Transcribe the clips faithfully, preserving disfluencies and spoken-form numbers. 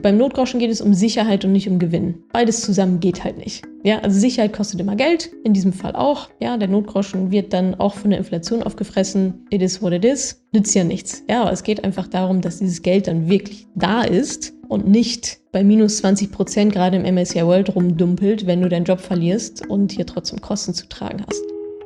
beim Notgroschen geht es um Sicherheit und nicht um Gewinn. Beides zusammen geht halt nicht. Ja, also Sicherheit kostet immer Geld, in diesem Fall auch. Ja, der Notgroschen wird dann auch von der Inflation aufgefressen. It is what it is. Nützt ja nichts. Ja, aber es geht einfach darum, dass dieses Geld dann wirklich da ist und nicht bei minus zwanzig Prozent gerade im M S C I World rumdumpelt, wenn du deinen Job verlierst und hier trotzdem Kosten zu tragen hast.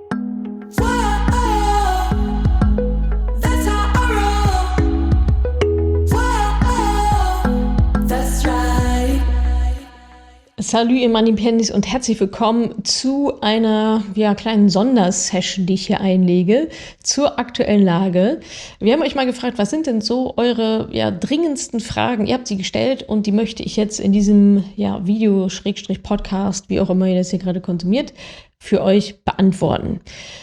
Salut ihr Moneypennies und herzlich willkommen zu einer ja, kleinen Sondersession, die ich hier einlege, zur aktuellen Lage. Wir haben euch mal gefragt, was sind denn so eure ja, dringendsten Fragen? Ihr habt sie gestellt und die möchte ich jetzt in diesem ja, Video, Schrägstrich Podcast, wie auch immer ihr das hier gerade konsumiert, für euch beantworten.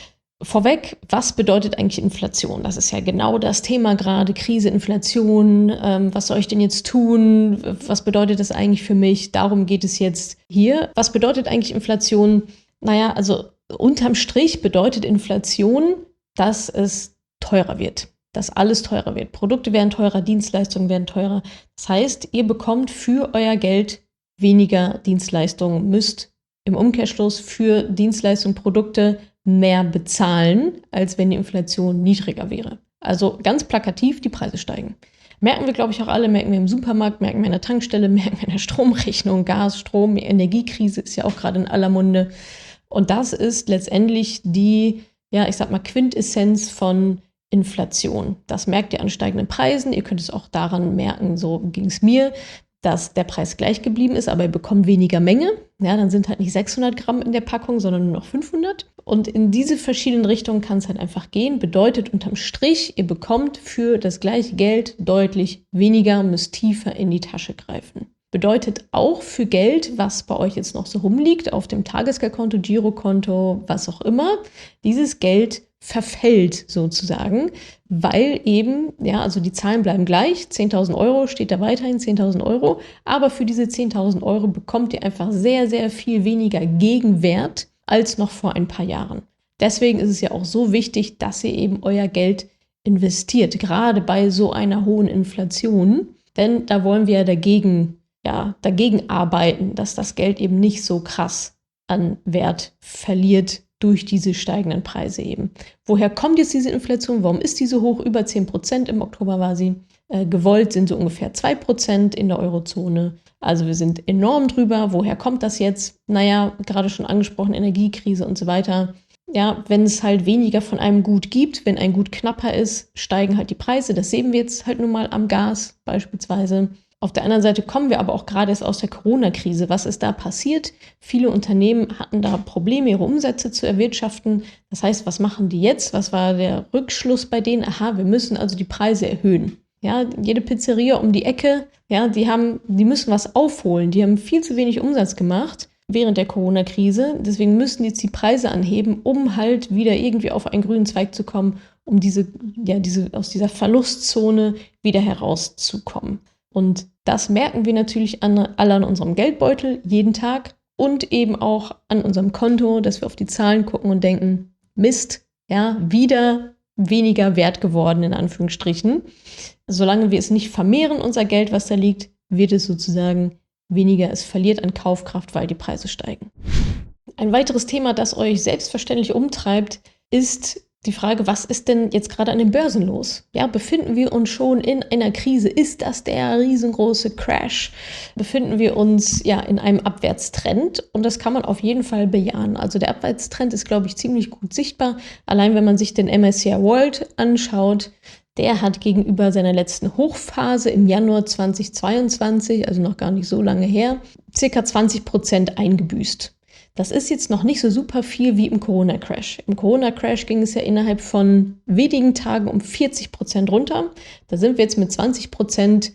Vorweg, was bedeutet eigentlich Inflation? Das ist ja genau das Thema gerade, Krise, Inflation. Ähm, was soll ich denn jetzt tun? Was bedeutet das eigentlich für mich? Darum geht es jetzt hier. Was bedeutet eigentlich Inflation? Naja, also unterm Strich bedeutet Inflation, dass es teurer wird. Dass alles teurer wird. Produkte werden teurer, Dienstleistungen werden teurer. Das heißt, ihr bekommt für euer Geld weniger Dienstleistungen, müsst im Umkehrschluss für Dienstleistungen, Produkte mehr bezahlen, als wenn die Inflation niedriger wäre. Also ganz plakativ, die Preise steigen. Merken wir, glaube ich, auch alle, merken wir im Supermarkt, merken wir in der Tankstelle, merken wir in der Stromrechnung, Gas, Strom, Energiekrise ist ja auch gerade in aller Munde. Und das ist letztendlich die, ja, ich sag mal, Quintessenz von Inflation. Das merkt ihr an steigenden Preisen. Ihr könnt es auch daran merken, so ging es mir, dass der Preis gleich geblieben ist, aber ihr bekommt weniger Menge. Ja, dann sind halt nicht sechshundert Gramm in der Packung, sondern nur noch fünfhundert. Und in diese verschiedenen Richtungen kann es halt einfach gehen. Bedeutet unterm Strich, ihr bekommt für das gleiche Geld deutlich weniger, müsst tiefer in die Tasche greifen. Bedeutet auch für Geld, was bei euch jetzt noch so rumliegt, auf dem Tagesgeldkonto, Girokonto, was auch immer, dieses Geld verfällt sozusagen, weil eben, ja, also die Zahlen bleiben gleich, zehntausend Euro steht da weiterhin, zehntausend Euro, aber für diese zehntausend Euro bekommt ihr einfach sehr, sehr viel weniger Gegenwert als noch vor ein paar Jahren. Deswegen ist es ja auch so wichtig, dass ihr eben euer Geld investiert, gerade bei so einer hohen Inflation, denn da wollen wir ja dagegen, ja, dagegen arbeiten, dass das Geld eben nicht so krass an Wert verliert, durch diese steigenden Preise eben. Woher kommt jetzt diese Inflation? Warum ist die so hoch? Über zehn Prozent im Oktober war sie. Äh, gewollt sind so ungefähr zwei Prozent in der Eurozone. Also wir sind enorm drüber. Woher kommt das jetzt? Naja, gerade schon angesprochen, Energiekrise und so weiter. Ja, wenn es halt weniger von einem Gut gibt, wenn ein Gut knapper ist, steigen halt die Preise. Das sehen wir jetzt halt nun mal am Gas beispielsweise. Auf der anderen Seite kommen wir aber auch gerade erst aus der Corona-Krise. Was ist da passiert? Viele Unternehmen hatten da Probleme, ihre Umsätze zu erwirtschaften. Das heißt, was machen die jetzt? Was war der Rückschluss bei denen? Aha, wir müssen also die Preise erhöhen. Ja, jede Pizzeria um die Ecke, ja, die haben, die müssen was aufholen. Die haben viel zu wenig Umsatz gemacht während der Corona-Krise. Deswegen müssen die jetzt die Preise anheben, um halt wieder irgendwie auf einen grünen Zweig zu kommen, um diese, ja, diese, aus dieser Verlustzone wieder herauszukommen. Und das merken wir natürlich an, alle an unserem Geldbeutel jeden Tag und eben auch an unserem Konto, dass wir auf die Zahlen gucken und denken, Mist, ja, wieder weniger wert geworden, in Anführungsstrichen. Solange wir es nicht vermehren, unser Geld, was da liegt, wird es sozusagen weniger, es verliert an Kaufkraft, weil die Preise steigen. Ein weiteres Thema, das euch selbstverständlich umtreibt, ist die Frage, was ist denn jetzt gerade an den Börsen los? Ja, befinden wir uns schon in einer Krise? Ist das der riesengroße Crash? Befinden wir uns ja in einem Abwärtstrend? Und das kann man auf jeden Fall bejahen. Also der Abwärtstrend ist, glaube ich, ziemlich gut sichtbar. Allein wenn man sich den M S C I World anschaut, der hat gegenüber seiner letzten Hochphase im Januar zweitausendzweiundzwanzig, also noch gar nicht so lange her, circa zwanzig Prozent eingebüßt. Das ist jetzt noch nicht so super viel wie im Corona-Crash. Im Corona-Crash ging es ja innerhalb von wenigen Tagen um vierzig Prozent runter. Da sind wir jetzt mit zwanzig Prozent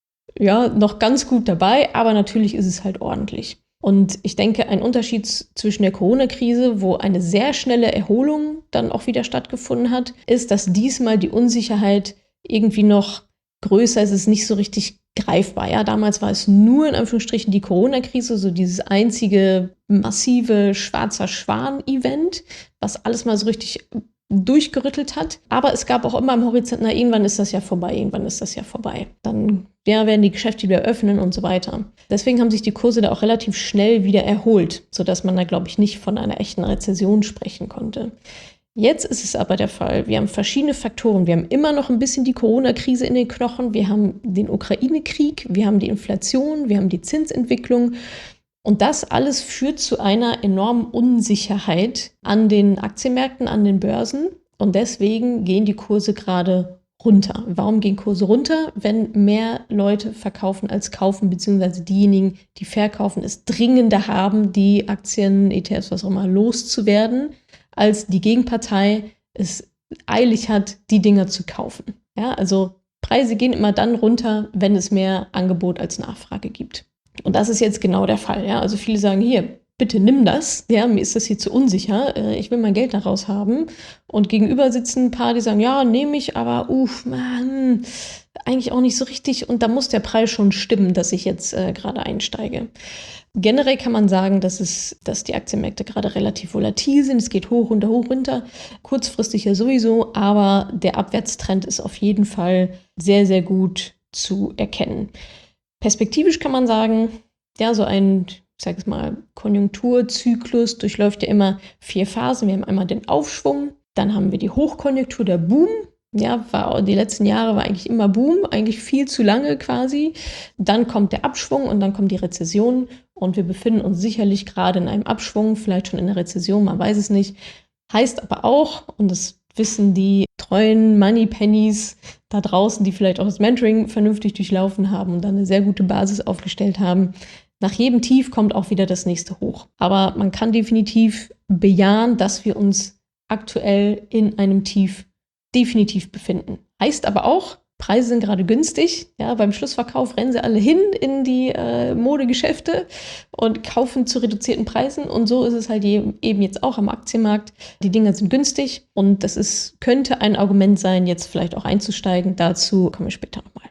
ja noch ganz gut dabei, aber natürlich ist es halt ordentlich. Und ich denke, ein Unterschied zwischen der Corona-Krise, wo eine sehr schnelle Erholung dann auch wieder stattgefunden hat, ist, dass diesmal die Unsicherheit irgendwie noch größer ist. Es ist nicht so richtig greifbar. Ja, damals war es nur in Anführungsstrichen die Corona-Krise, so dieses einzige massive schwarzer Schwan-Event, was alles mal so richtig durchgerüttelt hat. Aber es gab auch immer am Horizont, na, irgendwann ist das ja vorbei, irgendwann ist das ja vorbei. Dann ja, werden die Geschäfte wieder öffnen und so weiter. Deswegen haben sich die Kurse da auch relativ schnell wieder erholt, sodass man da, glaube ich, nicht von einer echten Rezession sprechen konnte. Jetzt ist es aber der Fall, wir haben verschiedene Faktoren. Wir haben immer noch ein bisschen die Corona-Krise in den Knochen, wir haben den Ukraine-Krieg, wir haben die Inflation, wir haben die Zinsentwicklung. Und das alles führt zu einer enormen Unsicherheit an den Aktienmärkten, an den Börsen. Und deswegen gehen die Kurse gerade runter. Warum gehen Kurse runter? Wenn mehr Leute verkaufen als kaufen, beziehungsweise diejenigen, die verkaufen, es dringender haben, die Aktien, E T Fs, was auch immer, loszuwerden, als die Gegenpartei es eilig hat, die Dinger zu kaufen. Ja, also Preise gehen immer dann runter, wenn es mehr Angebot als Nachfrage gibt. Und das ist jetzt genau der Fall. Ja? Also viele sagen, hier, bitte nimm das. Ja, mir ist das hier zu unsicher. Ich will mein Geld daraus haben. Und gegenüber sitzen ein paar, die sagen, ja, nehme ich, aber uff, man, eigentlich auch nicht so richtig. Und da muss der Preis schon stimmen, dass ich jetzt äh, gerade einsteige. Generell kann man sagen, dass, es, dass die Aktienmärkte gerade relativ volatil sind. Es geht hoch, runter, hoch, runter. Kurzfristig ja sowieso, aber der Abwärtstrend ist auf jeden Fall sehr, sehr gut zu erkennen. Perspektivisch kann man sagen, ja, so ein, ich sage es mal, Konjunkturzyklus durchläuft ja immer vier Phasen. Wir haben einmal den Aufschwung, dann haben wir die Hochkonjunktur, der Boom. Ja, war, die letzten Jahre war eigentlich immer Boom, eigentlich viel zu lange quasi. Dann kommt der Abschwung und dann kommt die Rezession. Und wir befinden uns sicherlich gerade in einem Abschwung, vielleicht schon in der Rezession, man weiß es nicht. Heißt aber auch, und das wissen die treuen Moneypennies da draußen, die vielleicht auch das Mentoring vernünftig durchlaufen haben und dann eine sehr gute Basis aufgestellt haben, nach jedem Tief kommt auch wieder das nächste Hoch. Aber man kann definitiv bejahen, dass wir uns aktuell in einem Tief definitiv befinden. Heißt aber auch, Preise sind gerade günstig. Ja, beim Schlussverkauf rennen sie alle hin in die äh, Modegeschäfte und kaufen zu reduzierten Preisen. Und so ist es halt eben jetzt auch am Aktienmarkt. Die Dinger sind günstig und das ist, könnte ein Argument sein, jetzt vielleicht auch einzusteigen. Dazu kommen wir später nochmal.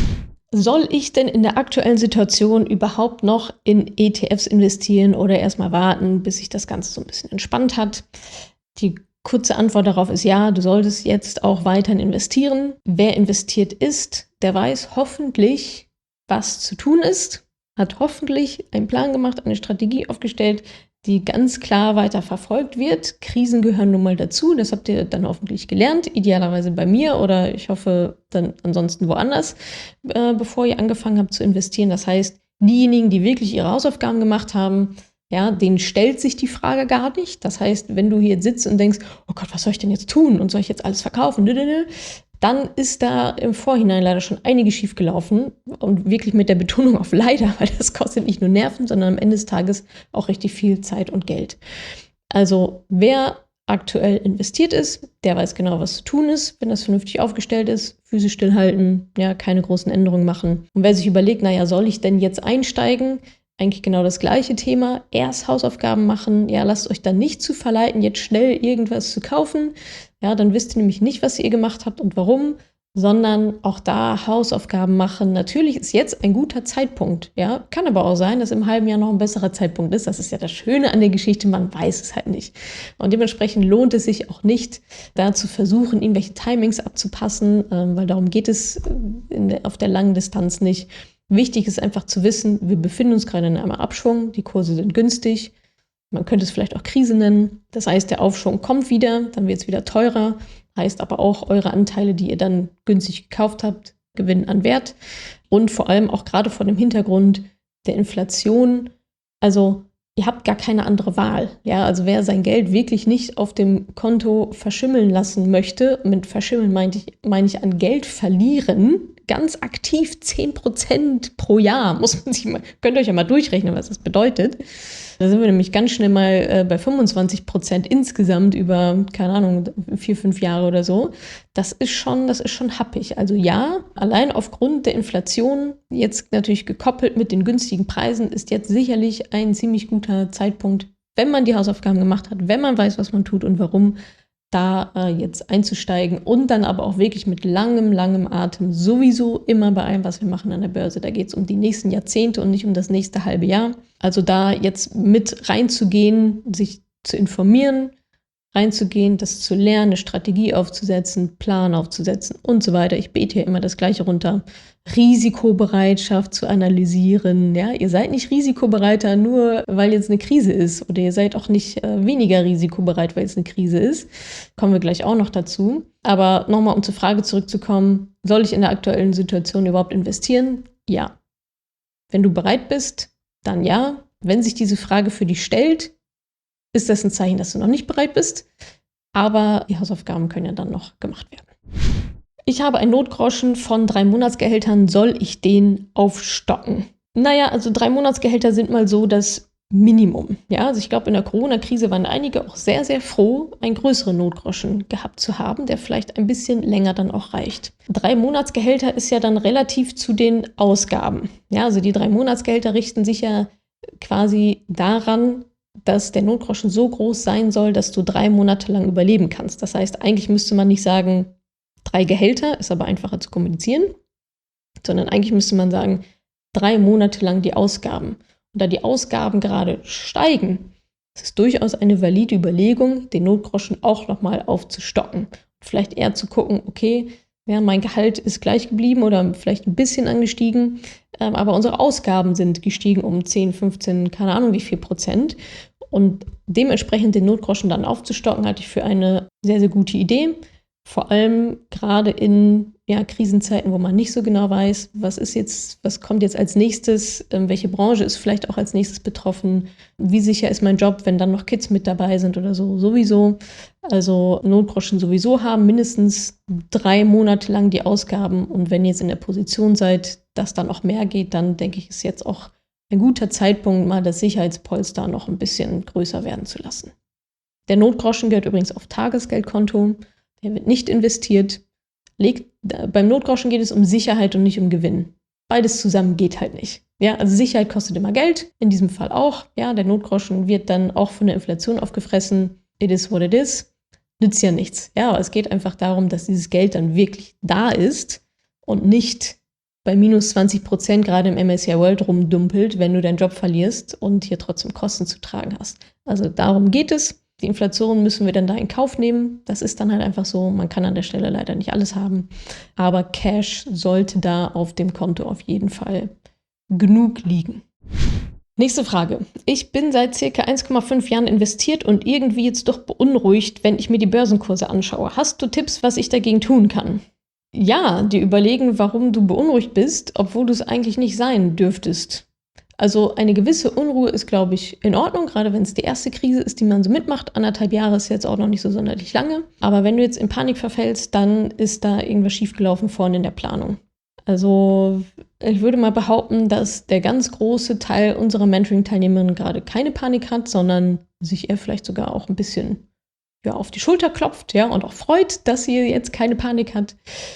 Soll ich denn in der aktuellen Situation überhaupt noch in E T Fs investieren oder erstmal warten, bis sich das Ganze so ein bisschen entspannt hat? Die kurze Antwort darauf ist ja, du solltest jetzt auch weiterhin investieren. Wer investiert ist, der weiß hoffentlich, was zu tun ist, hat hoffentlich einen Plan gemacht, eine Strategie aufgestellt, die ganz klar weiter verfolgt wird. Krisen gehören nun mal dazu, das habt ihr dann hoffentlich gelernt, idealerweise bei mir oder ich hoffe dann ansonsten woanders, äh, bevor ihr angefangen habt zu investieren. Das heißt, diejenigen, die wirklich ihre Hausaufgaben gemacht haben, ja, denen stellt sich die Frage gar nicht. Das heißt, wenn du hier jetzt sitzt und denkst, oh Gott, was soll ich denn jetzt tun und soll ich jetzt alles verkaufen, dann ist da im Vorhinein leider schon einiges schief gelaufen und wirklich mit der Betonung auf leider, weil das kostet nicht nur Nerven, sondern am Ende des Tages auch richtig viel Zeit und Geld. Also wer aktuell investiert ist, der weiß genau, was zu tun ist, wenn das vernünftig aufgestellt ist, Füße stillhalten, ja, keine großen Änderungen machen. Und wer sich überlegt, naja, soll ich denn jetzt einsteigen? Eigentlich genau das gleiche Thema. Erst Hausaufgaben machen. Ja, lasst euch dann nicht zu verleiten, jetzt schnell irgendwas zu kaufen. Ja, dann wisst ihr nämlich nicht, was ihr gemacht habt und warum, sondern auch da Hausaufgaben machen. Natürlich ist jetzt ein guter Zeitpunkt. Ja, kann aber auch sein, dass im halben Jahr noch ein besserer Zeitpunkt ist. Das ist ja das Schöne an der Geschichte, man weiß es halt nicht. Und dementsprechend lohnt es sich auch nicht, da zu versuchen, irgendwelche Timings abzupassen, ähm, weil darum geht es in der, auf der langen Distanz nicht. Wichtig ist einfach zu wissen, wir befinden uns gerade in einem Abschwung, die Kurse sind günstig, man könnte es vielleicht auch Krise nennen. Das heißt, der Aufschwung kommt wieder, dann wird es wieder teurer, heißt aber auch, eure Anteile, die ihr dann günstig gekauft habt, gewinnen an Wert. Und vor allem auch gerade vor dem Hintergrund der Inflation, also ihr habt gar keine andere Wahl. Ja, also wer sein Geld wirklich nicht auf dem Konto verschimmeln lassen möchte, mit verschimmeln meine ich, meine ich an Geld verlieren, ganz aktiv zehn Prozent pro Jahr, muss man sich mal, könnt ihr euch ja mal durchrechnen, was das bedeutet. Da sind wir nämlich ganz schnell mal äh, bei fünfundzwanzig Prozent insgesamt über, keine Ahnung, vier, fünf Jahre oder so. Das ist schon, das ist schon happig. Also ja, allein aufgrund der Inflation, jetzt natürlich gekoppelt mit den günstigen Preisen, ist jetzt sicherlich ein ziemlich guter Zeitpunkt, wenn man die Hausaufgaben gemacht hat, wenn man weiß, was man tut und warum, da äh, jetzt einzusteigen und dann aber auch wirklich mit langem, langem Atem, sowieso immer bei allem, was wir machen an der Börse. Da geht es um die nächsten Jahrzehnte und nicht um das nächste halbe Jahr. Also da jetzt mit reinzugehen, sich zu informieren, reinzugehen, das zu lernen, eine Strategie aufzusetzen, Plan aufzusetzen und so weiter. Ich bete hier immer das Gleiche runter. Risikobereitschaft zu analysieren. Ja, ihr seid nicht risikobereiter, nur weil jetzt eine Krise ist. Oder ihr seid auch nicht äh, weniger risikobereit, weil es eine Krise ist. Kommen wir gleich auch noch dazu. Aber nochmal, um zur Frage zurückzukommen, soll ich in der aktuellen Situation überhaupt investieren? Ja. Wenn du bereit bist, dann ja. Wenn sich diese Frage für dich stellt, ist das ein Zeichen, dass du noch nicht bereit bist. Aber die Hausaufgaben können ja dann noch gemacht werden. Ich habe einen Notgroschen von drei Monatsgehältern. Soll ich den aufstocken? Naja, also drei Monatsgehälter sind mal so das Minimum. Ja, also ich glaube, in der Corona-Krise waren einige auch sehr, sehr froh, einen größeren Notgroschen gehabt zu haben, der vielleicht ein bisschen länger dann auch reicht. Drei Monatsgehälter ist ja dann relativ zu den Ausgaben. Ja, also die drei Monatsgehälter richten sich ja quasi daran, dass der Notgroschen so groß sein soll, dass du drei Monate lang überleben kannst. Das heißt, eigentlich müsste man nicht sagen, drei Gehälter, ist aber einfacher zu kommunizieren, sondern eigentlich müsste man sagen, drei Monate lang die Ausgaben. Und da die Ausgaben gerade steigen, ist es durchaus eine valide Überlegung, den Notgroschen auch nochmal aufzustocken. Vielleicht eher zu gucken, okay, ja, mein Gehalt ist gleich geblieben oder vielleicht ein bisschen angestiegen, ähm, aber unsere Ausgaben sind gestiegen um zehn, fünfzehn, keine Ahnung wie viel Prozent. Und dementsprechend den Notgroschen dann aufzustocken, halte ich für eine sehr, sehr gute Idee. Vor allem gerade in ja, Krisenzeiten, wo man nicht so genau weiß, was ist jetzt, was kommt jetzt als nächstes, ähm, welche Branche ist vielleicht auch als nächstes betroffen, wie sicher ist mein Job, wenn dann noch Kids mit dabei sind oder so, sowieso. Also Notgroschen sowieso haben, mindestens drei Monate lang die Ausgaben. Und wenn ihr jetzt in der Position seid, dass dann auch mehr geht, dann denke ich, ist jetzt auch ein guter Zeitpunkt, mal das Sicherheitspolster noch ein bisschen größer werden zu lassen. Der Notgroschen gehört übrigens auf Tagesgeldkonto. Der wird nicht investiert. Legt, beim Notgroschen geht es um Sicherheit und nicht um Gewinn. Beides zusammen geht halt nicht. Ja, also Sicherheit kostet immer Geld, in diesem Fall auch. Ja, der Notgroschen wird dann auch von der Inflation aufgefressen. It is what it is. Nützt ja nichts. Ja, aber es geht einfach darum, dass dieses Geld dann wirklich da ist und nicht bei minus zwanzig Prozent gerade im M S C I World rumdumpelt, wenn du deinen Job verlierst und hier trotzdem Kosten zu tragen hast. Also darum geht es. Die Inflation müssen wir dann da in Kauf nehmen. Das ist dann halt einfach so. Man kann an der Stelle leider nicht alles haben. Aber Cash sollte da auf dem Konto auf jeden Fall genug liegen. Nächste Frage. Ich bin seit circa eins Komma fünf Jahren investiert und irgendwie jetzt doch beunruhigt, wenn ich mir die Börsenkurse anschaue. Hast du Tipps, was ich dagegen tun kann? Ja, dir überlegen, warum du beunruhigt bist, obwohl du es eigentlich nicht sein dürftest. Also eine gewisse Unruhe ist, glaube ich, in Ordnung, gerade wenn es die erste Krise ist, die man so mitmacht. Anderthalb Jahre ist jetzt auch noch nicht so sonderlich lange. Aber wenn du jetzt in Panik verfällst, dann ist da irgendwas schiefgelaufen vorne in der Planung. Also ich würde mal behaupten, dass der ganz große Teil unserer Mentoring-Teilnehmerinnen gerade keine Panik hat, sondern sich eher vielleicht sogar auch ein bisschen ja, auf die Schulter klopft, ja, und auch freut, dass sie jetzt keine Panik hat.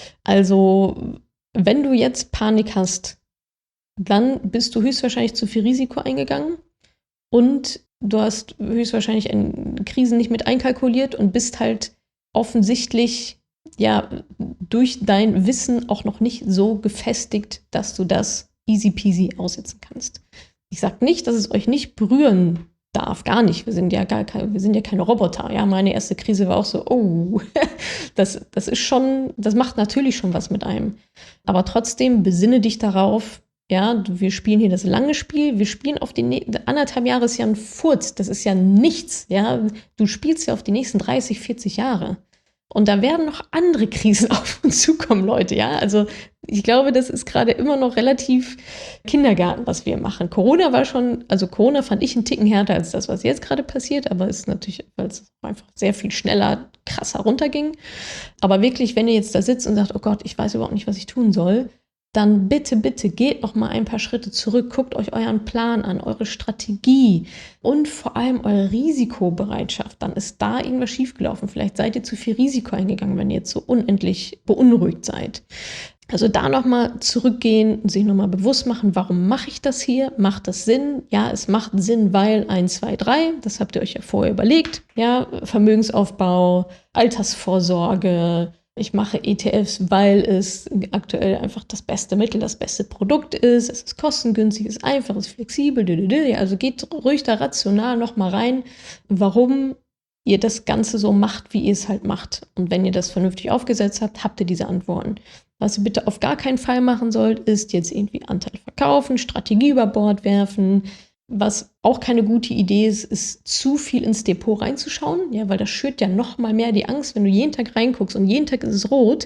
Also wenn du jetzt Panik hast, dann bist du höchstwahrscheinlich zu viel Risiko eingegangen und du hast höchstwahrscheinlich in Krisen nicht mit einkalkuliert und bist halt offensichtlich ja durch dein Wissen auch noch nicht so gefestigt, dass du das easy peasy aussitzen kannst. Ich sage nicht, dass es euch nicht berühren darf, gar nicht. Wir sind ja gar keine, wir sind ja keine Roboter. Ja, meine erste Krise war auch so, oh, das, das ist schon, das macht natürlich schon was mit einem. Aber trotzdem besinne dich darauf. Ja, wir spielen hier das lange Spiel, wir spielen auf die ne- anderthalb Jahre ist ja ein Furz, das ist ja nichts, ja, du spielst ja auf die nächsten dreißig, vierzig Jahre und da werden noch andere Krisen auf uns zukommen, Leute, ja, also ich glaube, das ist gerade immer noch relativ Kindergarten, was wir machen. Corona war schon, also Corona fand ich einen Ticken härter als das, was jetzt gerade passiert, aber es ist natürlich, weil es einfach sehr viel schneller, krasser runterging, aber wirklich, wenn ihr jetzt da sitzt und sagt, oh Gott, ich weiß überhaupt nicht, was ich tun soll, dann bitte, bitte geht noch mal ein paar Schritte zurück, guckt euch euren Plan an, eure Strategie und vor allem eure Risikobereitschaft. Dann ist da irgendwas schiefgelaufen. Vielleicht seid ihr zu viel Risiko eingegangen, wenn ihr jetzt so unendlich beunruhigt seid. Also da noch mal zurückgehen und sich noch mal bewusst machen, warum mache ich das hier? Macht das Sinn? Ja, es macht Sinn, weil eins, zwei, drei, das habt ihr euch ja vorher überlegt. Ja, Vermögensaufbau, Altersvorsorge. Ich mache E T Fs, weil es aktuell einfach das beste Mittel, das beste Produkt ist. Es ist kostengünstig, es ist einfach, es ist flexibel. Also geht ruhig da rational noch mal rein, warum ihr das Ganze so macht, wie ihr es halt macht. Und wenn ihr das vernünftig aufgesetzt habt, habt ihr diese Antworten. Was ihr bitte auf gar keinen Fall machen sollt, ist jetzt irgendwie Anteil verkaufen, Strategie über Bord werfen. Was auch keine gute Idee ist, ist zu viel ins Depot reinzuschauen, ja, weil das schürt ja noch mal mehr die Angst, wenn du jeden Tag reinguckst und jeden Tag ist es rot.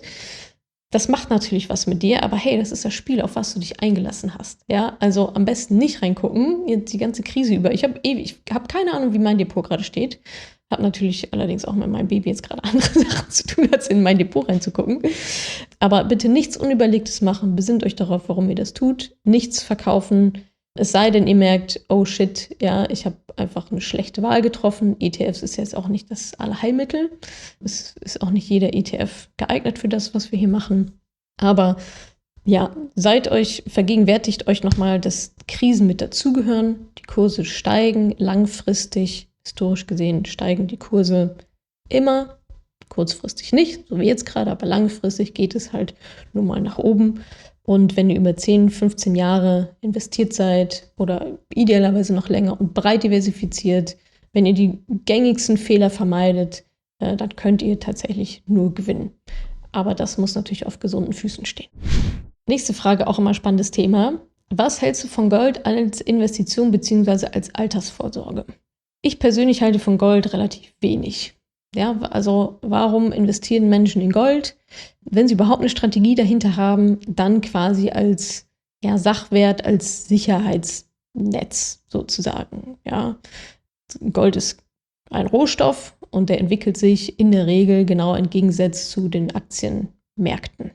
Das macht natürlich was mit dir, aber hey, das ist das Spiel, auf was du dich eingelassen hast. Ja, also am besten nicht reingucken, jetzt die ganze Krise über. Ich habe ewig, ich habe keine Ahnung, wie mein Depot gerade steht. Habe natürlich allerdings auch mit meinem Baby jetzt gerade andere Sachen zu tun, als in mein Depot reinzugucken. Aber bitte nichts Unüberlegtes machen. Besinnt euch darauf, warum ihr das tut. Nichts verkaufen. Es sei denn, ihr merkt, oh shit, ja, ich habe einfach eine schlechte Wahl getroffen. E T Fs ist jetzt auch nicht das Allheilmittel. Es ist auch nicht jeder E T F geeignet für das, was wir hier machen. Aber ja, seid euch, vergegenwärtigt euch nochmal, dass Krisen mit dazugehören. Die Kurse steigen langfristig. Historisch gesehen steigen die Kurse immer, kurzfristig nicht, so wie jetzt gerade, aber langfristig geht es halt nur mal nach oben. Und wenn ihr über zehn, fünfzehn Jahre investiert seid oder idealerweise noch länger und breit diversifiziert, wenn ihr die gängigsten Fehler vermeidet, äh, dann könnt ihr tatsächlich nur gewinnen. Aber das muss natürlich auf gesunden Füßen stehen. Nächste Frage, auch immer spannendes Thema. Was hältst du von Gold als Investition bzw. als Altersvorsorge? Ich persönlich halte von Gold relativ wenig. Ja, also warum investieren Menschen in Gold? Wenn sie überhaupt eine Strategie dahinter haben, dann quasi als ja, Sachwert, als Sicherheitsnetz sozusagen. Ja. Gold ist ein Rohstoff und der entwickelt sich in der Regel genau entgegengesetzt zu den Aktienmärkten.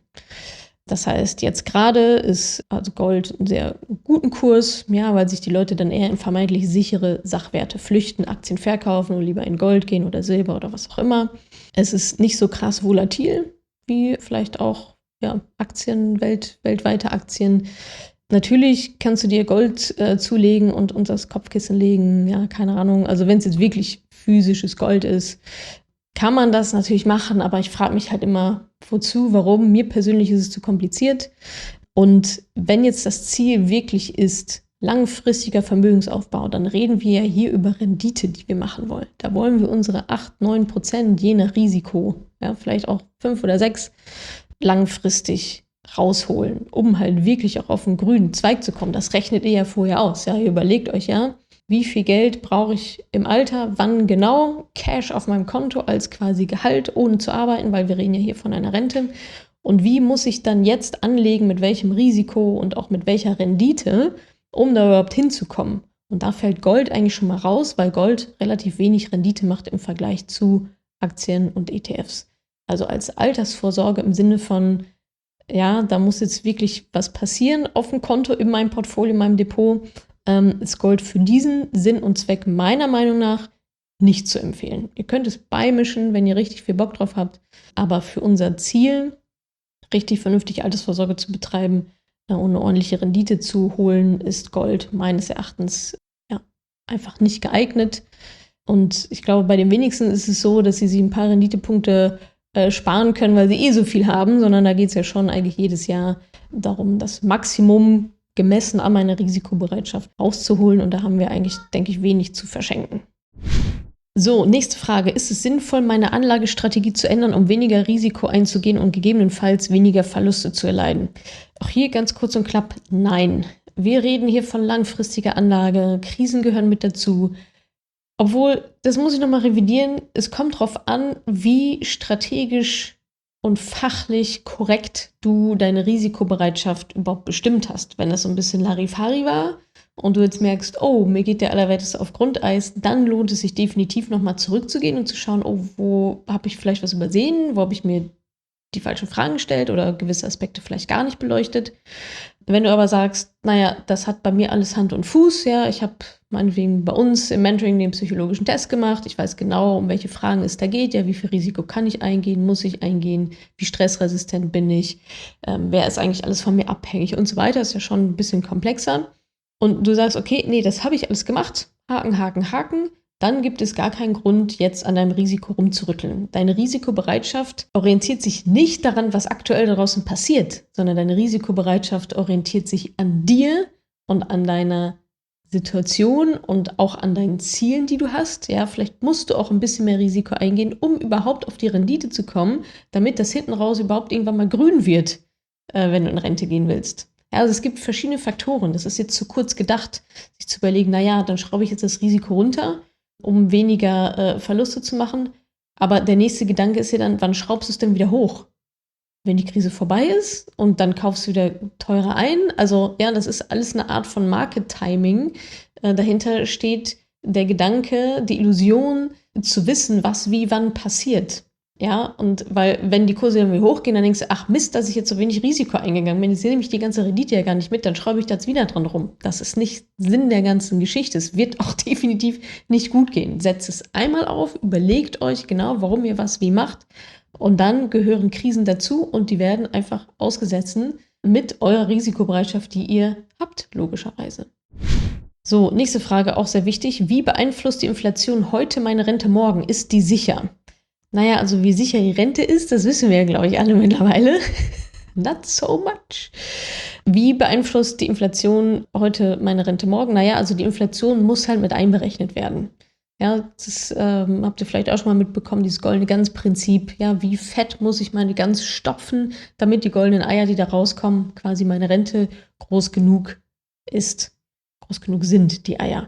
Das heißt, jetzt gerade ist also Gold einen sehr guten Kurs, ja, weil sich die Leute dann eher in vermeintlich sichere Sachwerte flüchten, Aktien verkaufen oder lieber in Gold gehen oder Silber oder was auch immer. Es ist nicht so krass volatil wie vielleicht auch ja, Aktien, Welt, weltweite Aktien. Natürlich kannst du dir Gold äh, zulegen und unter das Kopfkissen legen, ja, keine Ahnung. Also wenn es jetzt wirklich physisches Gold ist, kann man das natürlich machen, aber ich frage mich halt immer, wozu, warum. Mir persönlich ist es zu kompliziert. Und wenn jetzt das Ziel wirklich ist, langfristiger Vermögensaufbau, dann reden wir ja hier über Rendite, die wir machen wollen. Da wollen wir unsere acht, neun Prozent je nach Risiko, ja, vielleicht auch fünf oder sechs, langfristig rausholen, um halt wirklich auch auf den grünen Zweig zu kommen. Das rechnet ihr ja vorher aus. Ja? Ihr überlegt euch ja, wie viel Geld brauche ich im Alter, wann genau, Cash auf meinem Konto als quasi Gehalt, ohne zu arbeiten, weil wir reden ja hier von einer Rente. Und wie muss ich dann jetzt anlegen, mit welchem Risiko und auch mit welcher Rendite, um da überhaupt hinzukommen? Und da fällt Gold eigentlich schon mal raus, weil Gold relativ wenig Rendite macht im Vergleich zu Aktien und E T Fs. Also als Altersvorsorge im Sinne von, ja, da muss jetzt wirklich was passieren auf dem Konto, in meinem Portfolio, in meinem Depot, ähm, ist Gold für diesen Sinn und Zweck meiner Meinung nach nicht zu empfehlen. Ihr könnt es beimischen, wenn ihr richtig viel Bock drauf habt, aber für unser Ziel, richtig vernünftig Altersvorsorge zu betreiben äh, und eine ordentliche Rendite zu holen, ist Gold meines Erachtens ja, einfach nicht geeignet. Und ich glaube, bei den wenigsten ist es so, dass sie sich ein paar Renditepunkte äh, sparen können, weil sie eh so viel haben, sondern da geht es ja schon eigentlich jedes Jahr darum, das Maximum gemessen an meiner Risikobereitschaft rauszuholen. Und da haben wir eigentlich, denke ich, wenig zu verschenken. So, nächste Frage. Ist es sinnvoll, meine Anlagestrategie zu ändern, um weniger Risiko einzugehen und gegebenenfalls weniger Verluste zu erleiden? Auch hier ganz kurz und knapp, nein. Wir reden hier von langfristiger Anlage. Krisen gehören mit dazu. Obwohl, das muss ich nochmal revidieren, es kommt darauf an, wie strategisch und fachlich korrekt du deine Risikobereitschaft überhaupt bestimmt hast. Wenn das so ein bisschen Larifari war und du jetzt merkst, oh, mir geht der Allerwerteste auf Grundeis, dann lohnt es sich definitiv nochmal zurückzugehen und zu schauen, oh, wo habe ich vielleicht was übersehen, wo habe ich mir die falschen Fragen gestellt oder gewisse Aspekte vielleicht gar nicht beleuchtet. Wenn du aber sagst, naja, das hat bei mir alles Hand und Fuß, ja, ich habe meinetwegen bei uns im Mentoring den psychologischen Test gemacht, ich weiß genau, um welche Fragen es da geht, ja, wie viel Risiko kann ich eingehen, muss ich eingehen, wie stressresistent bin ich, ähm, wer ist eigentlich alles von mir abhängig und so weiter, ist ja schon ein bisschen komplexer. Und du sagst, okay, nee, das habe ich alles gemacht, Haken, Haken, Haken, dann gibt es gar keinen Grund, jetzt an deinem Risiko rumzurütteln. Deine Risikobereitschaft orientiert sich nicht daran, was aktuell da draußen passiert, sondern deine Risikobereitschaft orientiert sich an dir und an deiner Situation und auch an deinen Zielen, die du hast. Ja, vielleicht musst du auch ein bisschen mehr Risiko eingehen, um überhaupt auf die Rendite zu kommen, damit das hinten raus überhaupt irgendwann mal grün wird, äh, wenn du in Rente gehen willst. Ja, also es gibt verschiedene Faktoren. Das ist jetzt zu kurz gedacht, sich zu überlegen, naja, dann schraube ich jetzt das Risiko runter, um weniger äh, Verluste zu machen. Aber der nächste Gedanke ist ja dann, wann schraubst du es denn wieder hoch? Wenn die Krise vorbei ist und dann kaufst du wieder teurer ein. Also ja, das ist alles eine Art von Market-Timing. Äh, dahinter steht der Gedanke, die Illusion zu wissen, was wie wann passiert. Ja, und weil, wenn die Kurse dann wieder hochgehen, dann denkst du, ach Mist, dass ich jetzt so wenig Risiko eingegangen bin. Jetzt nehme ich die ganze Rendite ja gar nicht mit, dann schraube ich da jetzt wieder dran rum. Das ist nicht Sinn der ganzen Geschichte. Es wird auch definitiv nicht gut gehen. Setzt es einmal auf, überlegt euch genau, warum ihr was wie macht. Und dann gehören Krisen dazu und die werden einfach ausgesetzt mit eurer Risikobereitschaft, die ihr habt, logischerweise. So, nächste Frage, auch sehr wichtig. Wie beeinflusst die Inflation heute meine Rente morgen? Ist die sicher? Naja, also wie sicher die Rente ist, das wissen wir ja, glaube ich, alle mittlerweile. Not so much. Wie beeinflusst die Inflation heute meine Rente morgen? Naja, also die Inflation muss halt mit einberechnet werden. Ja, das ähm, habt ihr vielleicht auch schon mal mitbekommen, dieses goldene Gans-Prinzip. Ja, wie fett muss ich meine Gans stopfen, damit die goldenen Eier, die da rauskommen, quasi meine Rente groß genug ist, groß genug sind, die Eier.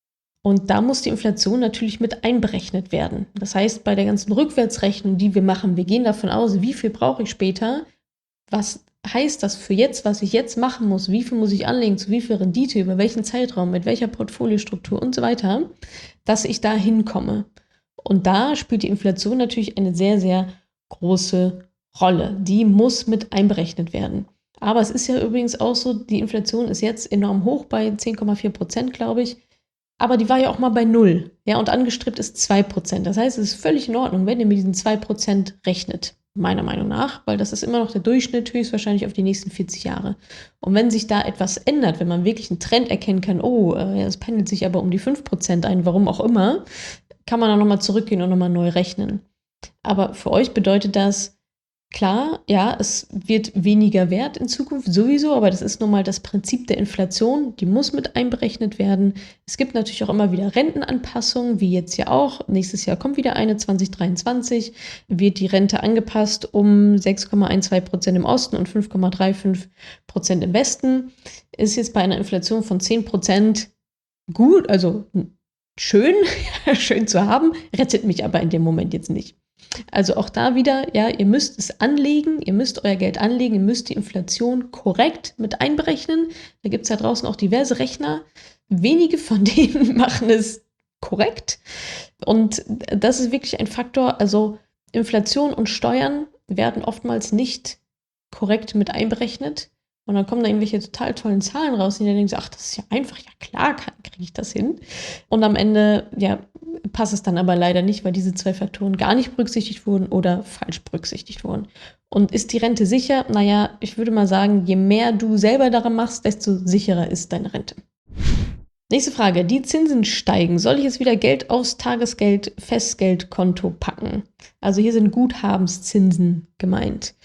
Und da muss die Inflation natürlich mit einberechnet werden. Das heißt, bei der ganzen Rückwärtsrechnung, die wir machen, wir gehen davon aus, wie viel brauche ich später, was heißt das für jetzt, was ich jetzt machen muss, wie viel muss ich anlegen, zu wie viel Rendite, über welchen Zeitraum, mit welcher Portfoliostruktur und so weiter, dass ich da hinkomme. Und da spielt die Inflation natürlich eine sehr, sehr große Rolle. Die muss mit einberechnet werden. Aber es ist ja übrigens auch so, die Inflation ist jetzt enorm hoch bei zehn Komma vier Prozent, glaube ich. Aber die war ja auch mal bei null. Ja, und angestrebt ist zwei Prozent. Das heißt, es ist völlig in Ordnung, wenn ihr mit diesen zwei Prozent rechnet. Meiner Meinung nach, weil das ist immer noch der Durchschnitt, höchstwahrscheinlich auf die nächsten vierzig Jahre. Und wenn sich da etwas ändert, wenn man wirklich einen Trend erkennen kann, oh, es pendelt sich aber um die fünf Prozent ein, warum auch immer, kann man dann nochmal zurückgehen und nochmal neu rechnen. Aber für euch bedeutet das, klar, ja, es wird weniger wert in Zukunft sowieso, aber das ist nun mal das Prinzip der Inflation, die muss mit einberechnet werden. Es gibt natürlich auch immer wieder Rentenanpassungen, wie jetzt ja auch. Nächstes Jahr kommt wieder eine, zwanzig dreiundzwanzig, wird die Rente angepasst um sechs Komma zwölf Prozent im Osten und fünf Komma fünfunddreißig Prozent im Westen. Ist jetzt bei einer Inflation von zehn Prozent gut, also schön, schön zu haben, rettet mich aber in dem Moment jetzt nicht. Also auch da wieder, ja, ihr müsst es anlegen, ihr müsst euer Geld anlegen, ihr müsst die Inflation korrekt mit einberechnen. Da gibt es da draußen auch diverse Rechner. Wenige von denen machen es korrekt. Und das ist wirklich ein Faktor. Also Inflation und Steuern werden oftmals nicht korrekt mit einberechnet. Und dann kommen da irgendwelche total tollen Zahlen raus, und ihr denkt, ach, das ist ja einfach, ja klar, kriege ich das hin. Und am Ende, ja, passt es dann aber leider nicht, weil diese zwei Faktoren gar nicht berücksichtigt wurden oder falsch berücksichtigt wurden. Und ist die Rente sicher? Naja, ich würde mal sagen, je mehr du selber daran machst, desto sicherer ist deine Rente. Nächste Frage. Die Zinsen steigen. Soll ich jetzt wieder Geld aufs Tagesgeld, Festgeldkonto packen? Also hier sind Guthabenszinsen gemeint.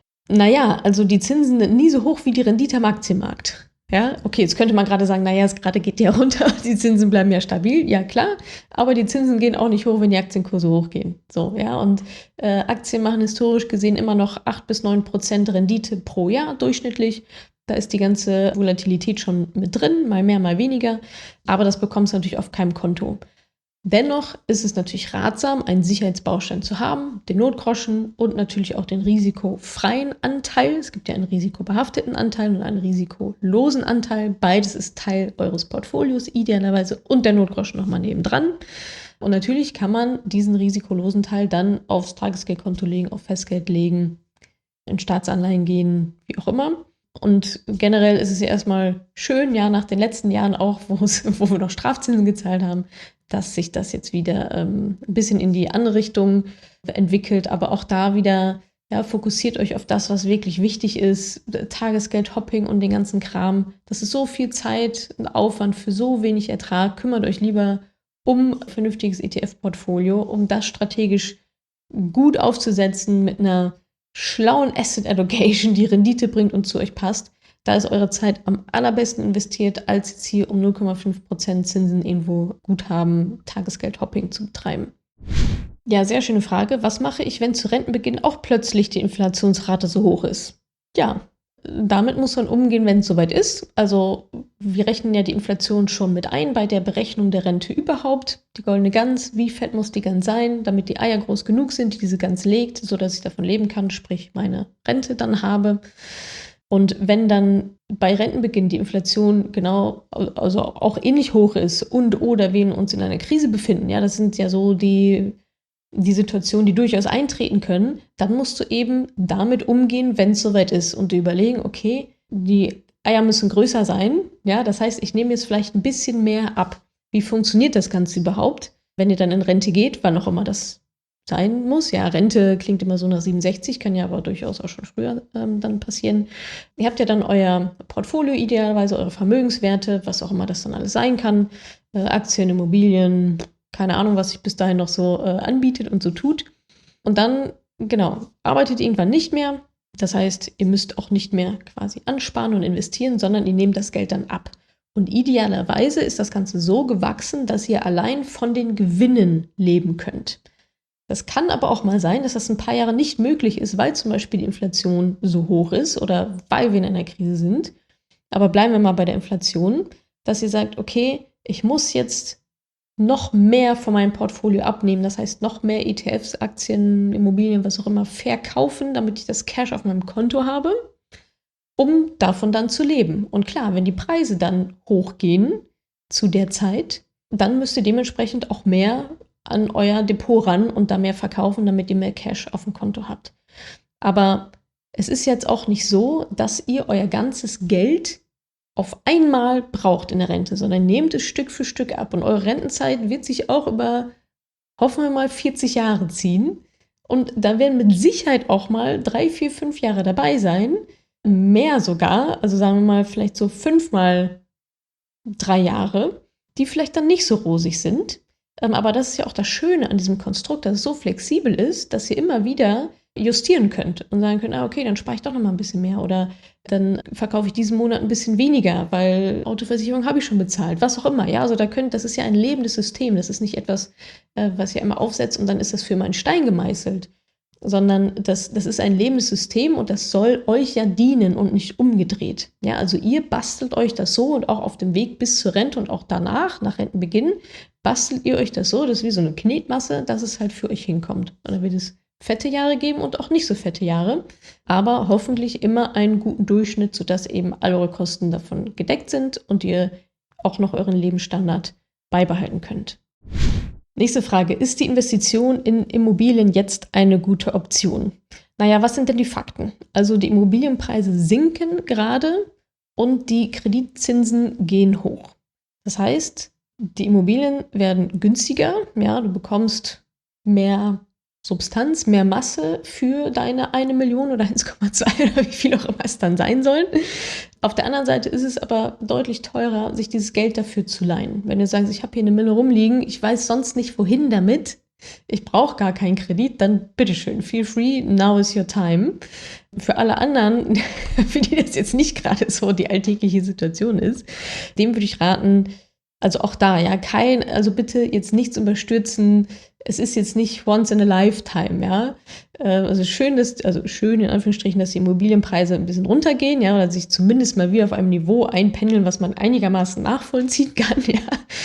Naja, also die Zinsen sind nie so hoch wie die Rendite am Aktienmarkt. Ja, okay, jetzt könnte man gerade sagen, naja, es gerade geht ja runter, die Zinsen bleiben ja stabil, ja klar, aber die Zinsen gehen auch nicht hoch, wenn die Aktienkurse hochgehen. So, ja, und äh, Aktien machen historisch gesehen immer noch acht bis neun Prozent Rendite pro Jahr durchschnittlich. Da ist die ganze Volatilität schon mit drin, mal mehr, mal weniger, aber das bekommst du natürlich auf keinem Konto. Dennoch ist es natürlich ratsam, einen Sicherheitsbaustein zu haben, den Notgroschen und natürlich auch den risikofreien Anteil. Es gibt ja einen risikobehafteten Anteil und einen risikolosen Anteil. Beides ist Teil eures Portfolios idealerweise und der Notgroschen nochmal nebendran. Und natürlich kann man diesen risikolosen Teil dann aufs Tagesgeldkonto legen, auf Festgeld legen, in Staatsanleihen gehen, wie auch immer. Und generell ist es ja erstmal schön, ja, nach den letzten Jahren auch, wo es, wo wir noch Strafzinsen gezahlt haben, dass sich das jetzt wieder ähm, ein bisschen in die andere Richtung entwickelt. Aber auch da wieder, ja, fokussiert euch auf das, was wirklich wichtig ist. Tagesgeld, Hopping und den ganzen Kram. Das ist so viel Zeit und Aufwand für so wenig Ertrag. Kümmert euch lieber um ein vernünftiges E T F-Portfolio, um das strategisch gut aufzusetzen mit einer schlauen Asset Allocation, die Rendite bringt und zu euch passt. Da ist eure Zeit am allerbesten investiert, als jetzt hier um null Komma fünf Prozent Zinsen irgendwo Guthaben, Tagesgeld-Hopping zu betreiben. Ja, sehr schöne Frage. Was mache ich, wenn zu Rentenbeginn auch plötzlich die Inflationsrate so hoch ist? Ja, damit muss man umgehen, wenn es soweit ist. Also wir rechnen ja die Inflation schon mit ein bei der Berechnung der Rente überhaupt. Die goldene Gans, wie fett muss die Gans sein, damit die Eier groß genug sind, die diese Gans legt, sodass ich davon leben kann, sprich meine Rente dann habe. Und wenn dann bei Rentenbeginn die Inflation genau, also auch ähnlich hoch ist und oder wir uns in einer Krise befinden, ja, das sind ja so die die Situationen, die durchaus eintreten können, dann musst du eben damit umgehen, wenn es soweit ist und dir überlegen, okay, die Eier müssen größer sein, ja, das heißt, ich nehme jetzt vielleicht ein bisschen mehr ab. Wie funktioniert das Ganze überhaupt, wenn ihr dann in Rente geht, wann auch immer das sein muss? Ja, Rente klingt immer so nach siebenundsechzig, kann ja aber durchaus auch schon früher ähm, dann passieren. Ihr habt ja dann euer Portfolio idealerweise, eure Vermögenswerte, was auch immer das dann alles sein kann, äh, Aktien, Immobilien, keine Ahnung, was sich bis dahin noch so äh, anbietet und so tut. Und dann, genau, arbeitet irgendwann nicht mehr. Das heißt, ihr müsst auch nicht mehr quasi ansparen und investieren, sondern ihr nehmt das Geld dann ab. Und idealerweise ist das Ganze so gewachsen, dass ihr allein von den Gewinnen leben könnt. Das kann aber auch mal sein, dass das ein paar Jahre nicht möglich ist, weil zum Beispiel die Inflation so hoch ist oder weil wir in einer Krise sind. Aber bleiben wir mal bei der Inflation, dass ihr sagt, okay, ich muss jetzt noch mehr von meinem Portfolio abnehmen, das heißt noch mehr E T Fs, Aktien, Immobilien, was auch immer, verkaufen, damit ich das Cash auf meinem Konto habe, um davon dann zu leben. Und klar, wenn die Preise dann hochgehen zu der Zeit, dann müsst ihr dementsprechend auch mehr an euer Depot ran und da mehr verkaufen, damit ihr mehr Cash auf dem Konto habt. Aber es ist jetzt auch nicht so, dass ihr euer ganzes Geld auf einmal braucht in der Rente, sondern nehmt es Stück für Stück ab. Und eure Rentenzeit wird sich auch über, hoffen wir mal, vierzig Jahre ziehen. Und da werden mit Sicherheit auch mal drei, vier, fünf Jahre dabei sein. Mehr sogar, also sagen wir mal vielleicht so fünfmal drei Jahre, die vielleicht dann nicht so rosig sind. Aber das ist ja auch das Schöne an diesem Konstrukt, dass es so flexibel ist, dass ihr immer wieder justieren könnt und sagen könnt, ah, okay, dann spare ich doch noch mal ein bisschen mehr oder dann verkaufe ich diesen Monat ein bisschen weniger, weil Autoversicherung habe ich schon bezahlt, was auch immer. Ja, also da könnt, das ist ja ein lebendes System, das ist nicht etwas, äh, was ihr immer aufsetzt und dann ist das für immer in Stein gemeißelt, sondern das, das ist ein lebendes System und das soll euch ja dienen und nicht umgedreht. Ja, also ihr bastelt euch das so und auch auf dem Weg bis zur Rente und auch danach, nach Rentenbeginn, bastelt ihr euch das so, das ist wie so eine Knetmasse, dass es halt für euch hinkommt. Und dann wird es fette Jahre geben und auch nicht so fette Jahre, aber hoffentlich immer einen guten Durchschnitt, sodass eben alle eure Kosten davon gedeckt sind und ihr auch noch euren Lebensstandard beibehalten könnt. Nächste Frage, ist die Investition in Immobilien jetzt eine gute Option? Naja, was sind denn die Fakten? Also die Immobilienpreise sinken gerade und die Kreditzinsen gehen hoch. Das heißt, die Immobilien werden günstiger, ja, du bekommst mehr Substanz, mehr Masse für deine eine Million oder eins Komma zwei oder wie viel auch immer es dann sein soll. Auf der anderen Seite ist es aber deutlich teurer, sich dieses Geld dafür zu leihen. Wenn du sagst, ich habe hier eine Mille rumliegen, ich weiß sonst nicht, wohin damit, ich brauche gar keinen Kredit, dann bitteschön, feel free, now is your time. Für alle anderen, für die das jetzt nicht gerade so die alltägliche Situation ist, dem würde ich raten, also auch da, ja, kein, also bitte jetzt nichts überstürzen. Es ist jetzt nicht once in a lifetime, ja. Also schön, dass, also schön in Anführungsstrichen, dass die Immobilienpreise ein bisschen runtergehen, ja, oder sich zumindest mal wieder auf einem Niveau einpendeln, was man einigermaßen nachvollziehen kann, ja.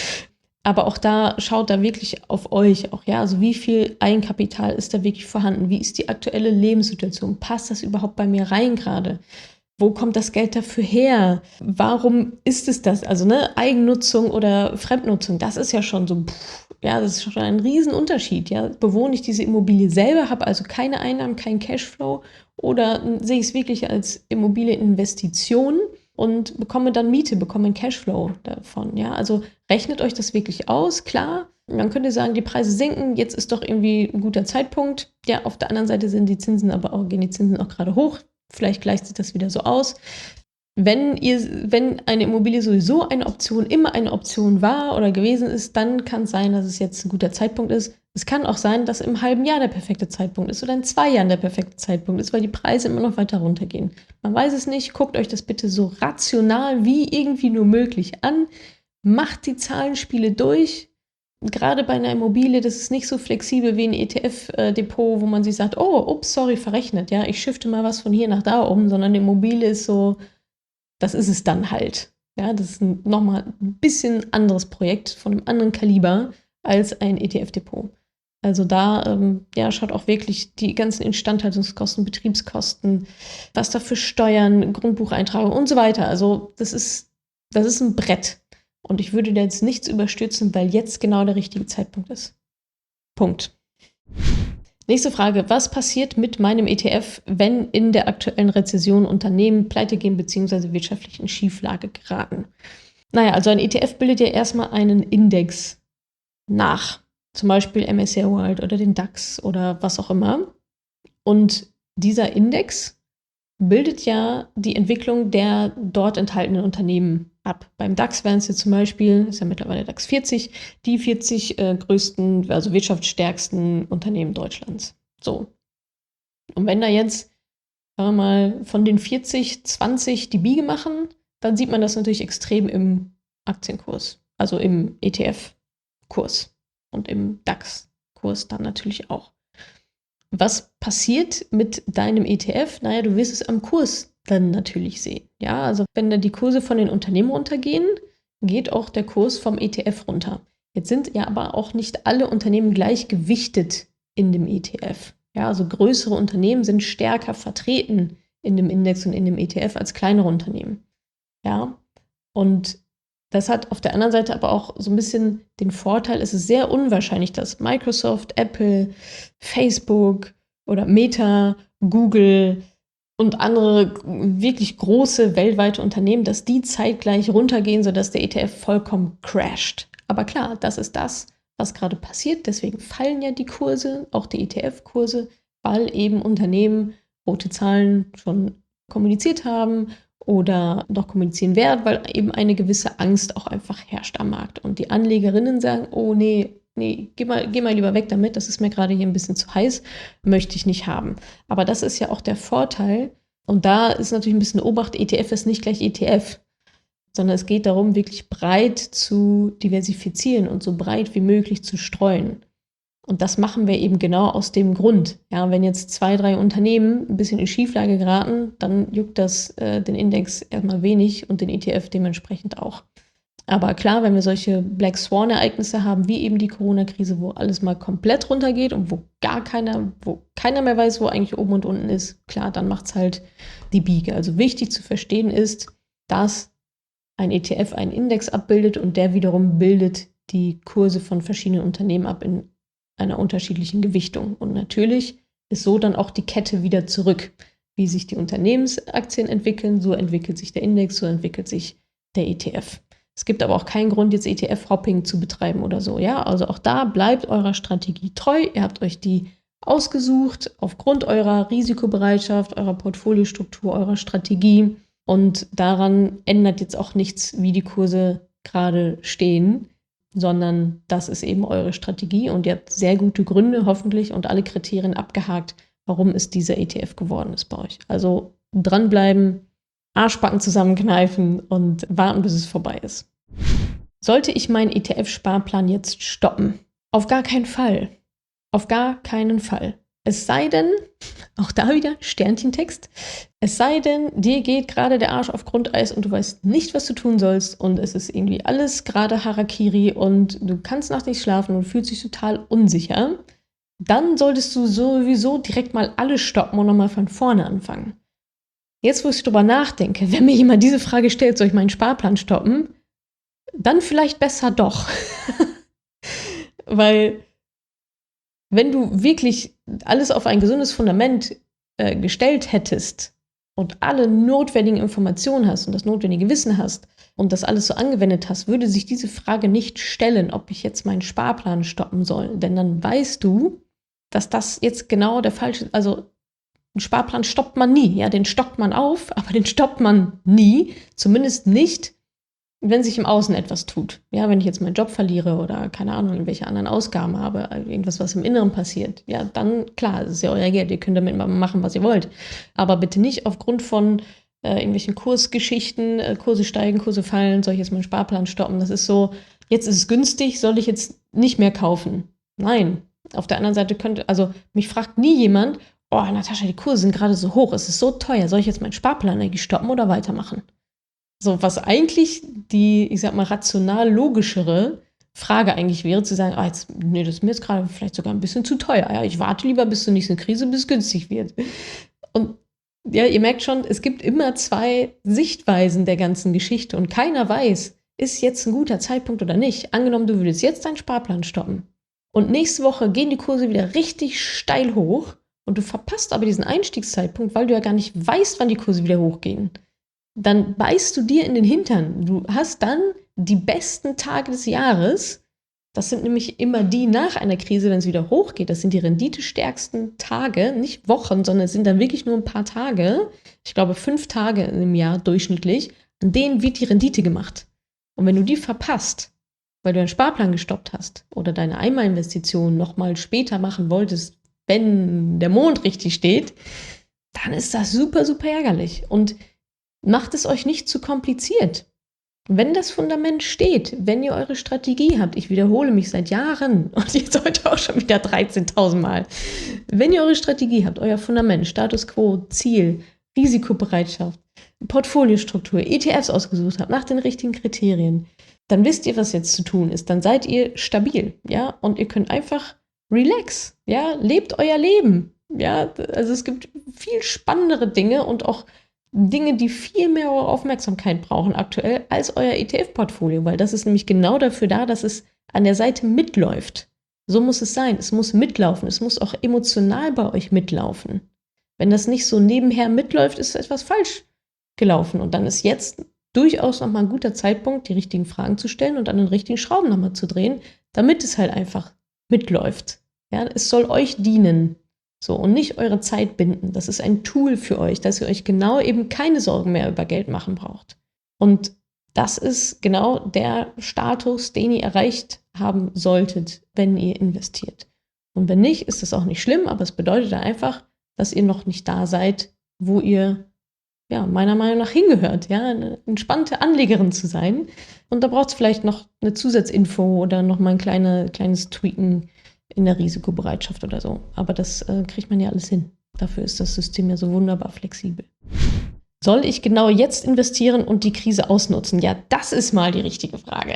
Aber auch da, schaut da wirklich auf euch auch, ja. Also wie viel Eigenkapital ist da wirklich vorhanden? Wie ist die aktuelle Lebenssituation? Passt das überhaupt bei mir rein gerade? Wo kommt das Geld dafür her? Warum ist es das? Also ne, Eigennutzung oder Fremdnutzung, das ist ja schon so, pff, ja, das ist schon ein Riesenunterschied. Ja? Bewohne ich diese Immobilie selber, habe also keine Einnahmen, keinen Cashflow oder sehe ich es wirklich als Immobilieninvestition und bekomme dann Miete, bekomme einen Cashflow davon. Ja? Also rechnet euch das wirklich aus, klar. Man könnte sagen, die Preise sinken, jetzt ist doch irgendwie ein guter Zeitpunkt. Ja, auf der anderen Seite sind die Zinsen aber auch, gehen die Zinsen auch gerade hoch. Vielleicht gleicht sich das wieder so aus. wenn ihr, wenn eine Immobilie sowieso eine Option, immer eine Option war oder gewesen ist, dann kann es sein, dass es jetzt ein guter Zeitpunkt ist. Es kann auch sein, dass im halben Jahr der perfekte Zeitpunkt ist oder in zwei Jahren der perfekte Zeitpunkt ist, weil die Preise immer noch weiter runtergehen. Man weiß es nicht. Guckt euch das bitte so rational wie irgendwie nur möglich an. Macht die Zahlenspiele durch. Gerade bei einer Immobilie, das ist nicht so flexibel wie ein E T F-Depot, wo man sich sagt, oh, ups, sorry, verrechnet. Ja, ich shifte mal was von hier nach da um, sondern eine Immobilie ist so, das ist es dann halt. Ja, das ist nochmal ein bisschen anderes Projekt von einem anderen Kaliber als ein E T F-Depot. Also da ähm, ja, schaut auch wirklich die ganzen Instandhaltungskosten, Betriebskosten, was da für Steuern, Grundbucheintragung und so weiter. Also das ist, das ist ein Brett. Und ich würde da jetzt nichts überstürzen, weil jetzt genau der richtige Zeitpunkt ist. Punkt. Nächste Frage. Was passiert mit meinem E T F, wenn in der aktuellen Rezession Unternehmen pleite gehen bzw. wirtschaftlich in Schieflage geraten? Naja, also ein E T F bildet ja erstmal einen Index nach. Zum Beispiel M S C I World oder den DAX oder was auch immer. Und dieser Index bildet ja die Entwicklung der dort enthaltenen Unternehmen ab. Beim DAX wären es jetzt zum Beispiel, ist ja mittlerweile DAX vierzig, die vierzig äh, größten, also wirtschaftsstärksten Unternehmen Deutschlands. So. Und wenn da jetzt, sagen wir mal, von den vierzig, zwanzig die Biege machen, dann sieht man das natürlich extrem im Aktienkurs, also im E T F-Kurs und im DAX-Kurs dann natürlich auch. Was passiert mit deinem E T F? Naja, du wirst es am Kurs dann natürlich sehen. Ja, also wenn da die Kurse von den Unternehmen runtergehen, geht auch der Kurs vom E T F runter. Jetzt sind ja aber auch nicht alle Unternehmen gleich gewichtet in dem E T F. Ja, also größere Unternehmen sind stärker vertreten in dem Index und in dem E T F als kleinere Unternehmen. Ja, und das hat auf der anderen Seite aber auch so ein bisschen den Vorteil, es ist sehr unwahrscheinlich, dass Microsoft, Apple, Facebook oder Meta, Google und andere wirklich große weltweite Unternehmen, dass die zeitgleich runtergehen, sodass der E T F vollkommen crasht. Aber klar, das ist das, was gerade passiert. Deswegen fallen ja die Kurse, auch die E T F-Kurse, weil eben Unternehmen rote Zahlen schon kommuniziert haben oder noch kommunizieren werden, weil eben eine gewisse Angst auch einfach herrscht am Markt. Und die Anlegerinnen sagen, oh nee, nee, geh mal, geh mal lieber weg damit, das ist mir gerade hier ein bisschen zu heiß, möchte ich nicht haben. Aber das ist ja auch der Vorteil. Und da ist natürlich ein bisschen Obacht, E T F ist nicht gleich E T F, sondern es geht darum, wirklich breit zu diversifizieren und so breit wie möglich zu streuen. Und das machen wir eben genau aus dem Grund. Ja, wenn jetzt zwei, drei Unternehmen ein bisschen in Schieflage geraten, dann juckt das äh, den Index erstmal wenig und den E T F dementsprechend auch. Aber klar, wenn wir solche Black Swan-Ereignisse haben, wie eben die Corona-Krise, wo alles mal komplett runtergeht und wo gar keiner, wo keiner mehr weiß, wo eigentlich oben und unten ist, klar, dann macht es halt die Biege. Also wichtig zu verstehen ist, dass ein E T F einen Index abbildet und der wiederum bildet die Kurse von verschiedenen Unternehmen ab in einer unterschiedlichen Gewichtung. Und natürlich ist so dann auch die Kette wieder zurück. Wie sich die Unternehmensaktien entwickeln, so entwickelt sich der Index, so entwickelt sich der E T F. Es gibt aber auch keinen Grund, jetzt E T F-Hopping zu betreiben oder so. Ja, also auch da bleibt eurer Strategie treu. Ihr habt euch die ausgesucht aufgrund eurer Risikobereitschaft, eurer Portfoliostruktur, eurer Strategie. Und daran ändert jetzt auch nichts, wie die Kurse gerade stehen, sondern das ist eben eure Strategie und ihr habt sehr gute Gründe hoffentlich und alle Kriterien abgehakt, warum es dieser E T F geworden ist bei euch. Also dranbleiben, Arschbacken zusammenkneifen und warten, bis es vorbei ist. Sollte ich meinen E T F-Sparplan jetzt stoppen? Auf gar keinen Fall. Auf gar keinen Fall. Es sei denn, auch da wieder Sternchentext, es sei denn, dir geht gerade der Arsch auf Grundeis und du weißt nicht, was du tun sollst und es ist irgendwie alles gerade Harakiri und du kannst nachts nicht schlafen und fühlst dich total unsicher, dann solltest du sowieso direkt mal alles stoppen und nochmal von vorne anfangen. Jetzt, wo ich drüber nachdenke, wenn mir jemand diese Frage stellt, soll ich meinen Sparplan stoppen, dann vielleicht besser doch. Weil wenn du wirklich alles auf ein gesundes Fundament äh, gestellt hättest und alle notwendigen Informationen hast und das notwendige Wissen hast und das alles so angewendet hast, würde sich diese Frage nicht stellen, ob ich jetzt meinen Sparplan stoppen soll. Denn dann weißt du, dass das jetzt genau der falsche, also einen Sparplan stoppt man nie. Ja, den stockt man auf, aber den stoppt man nie. Zumindest nicht, wenn sich im Außen etwas tut. Ja, wenn ich jetzt meinen Job verliere oder keine Ahnung, irgendwelche anderen Ausgaben habe, irgendwas, was im Inneren passiert, ja, dann klar, das ist ja euer Geld, ihr könnt damit machen, was ihr wollt. Aber bitte nicht aufgrund von äh, irgendwelchen Kursgeschichten, äh, Kurse steigen, Kurse fallen, soll ich jetzt meinen Sparplan stoppen? Das ist so, jetzt ist es günstig, soll ich jetzt nicht mehr kaufen? Nein. Auf der anderen Seite könnte, also mich fragt nie jemand, oh, Natascha, die Kurse sind gerade so hoch, es ist so teuer, soll ich jetzt meinen Sparplan eigentlich stoppen oder weitermachen? So, was eigentlich die, ich sag mal, rational logischere Frage eigentlich wäre, zu sagen, ah, jetzt, nee, das ist mir jetzt gerade vielleicht sogar ein bisschen zu teuer. Ja, ich warte lieber bis zur nächsten Krise, bis es günstig wird. Und ja, ihr merkt schon, es gibt immer zwei Sichtweisen der ganzen Geschichte und keiner weiß, ist jetzt ein guter Zeitpunkt oder nicht. Angenommen, du würdest jetzt deinen Sparplan stoppen und nächste Woche gehen die Kurse wieder richtig steil hoch und du verpasst aber diesen Einstiegszeitpunkt, weil du ja gar nicht weißt, wann die Kurse wieder hochgehen. Dann beißt du dir in den Hintern. Du hast dann die besten Tage des Jahres. Das sind nämlich immer die nach einer Krise, wenn es wieder hochgeht. Das sind die renditestärksten Tage, nicht Wochen, sondern es sind dann wirklich nur ein paar Tage. Ich glaube, fünf Tage im Jahr durchschnittlich. An denen wird die Rendite gemacht. Und wenn du die verpasst, weil du einen Sparplan gestoppt hast oder deine Einmalinvestition nochmal später machen wolltest, wenn der Mond richtig steht, dann ist das super, super ärgerlich. Und macht es euch nicht zu kompliziert. Wenn das Fundament steht, wenn ihr eure Strategie habt, ich wiederhole mich seit Jahren und jetzt heute auch schon wieder dreizehntausend Mal, wenn ihr eure Strategie habt, euer Fundament, Status Quo, Ziel, Risikobereitschaft, Portfoliostruktur, E T Fs ausgesucht habt, nach den richtigen Kriterien, dann wisst ihr, was jetzt zu tun ist. Dann seid ihr stabil, ja, und ihr könnt einfach relax, ja, lebt euer Leben, ja, also es gibt viel spannendere Dinge und auch Dinge, die viel mehr eure Aufmerksamkeit brauchen aktuell als euer E T F-Portfolio, weil das ist nämlich genau dafür da, dass es an der Seite mitläuft. So muss es sein. Es muss mitlaufen. Es muss auch emotional bei euch mitlaufen. Wenn das nicht so nebenher mitläuft, ist etwas falsch gelaufen. Und dann ist jetzt durchaus nochmal ein guter Zeitpunkt, die richtigen Fragen zu stellen und an den richtigen Schrauben nochmal zu drehen, damit es halt einfach mitläuft. Ja, es soll euch dienen. So, und nicht eure Zeit binden. Das ist ein Tool für euch, dass ihr euch genau eben keine Sorgen mehr über Geld machen braucht. Und das ist genau der Status, den ihr erreicht haben solltet, wenn ihr investiert. Und wenn nicht, ist das auch nicht schlimm, aber es bedeutet einfach, dass ihr noch nicht da seid, wo ihr ja meiner Meinung nach hingehört, ja, eine entspannte Anlegerin zu sein. Und da braucht es vielleicht noch eine Zusatzinfo oder noch mal ein kleine, kleines Tweaken in der Risikobereitschaft oder so. Aber das äh, kriegt man ja alles hin. Dafür ist das System ja so wunderbar flexibel. Soll ich genau jetzt investieren und die Krise ausnutzen? Ja, das ist mal die richtige Frage.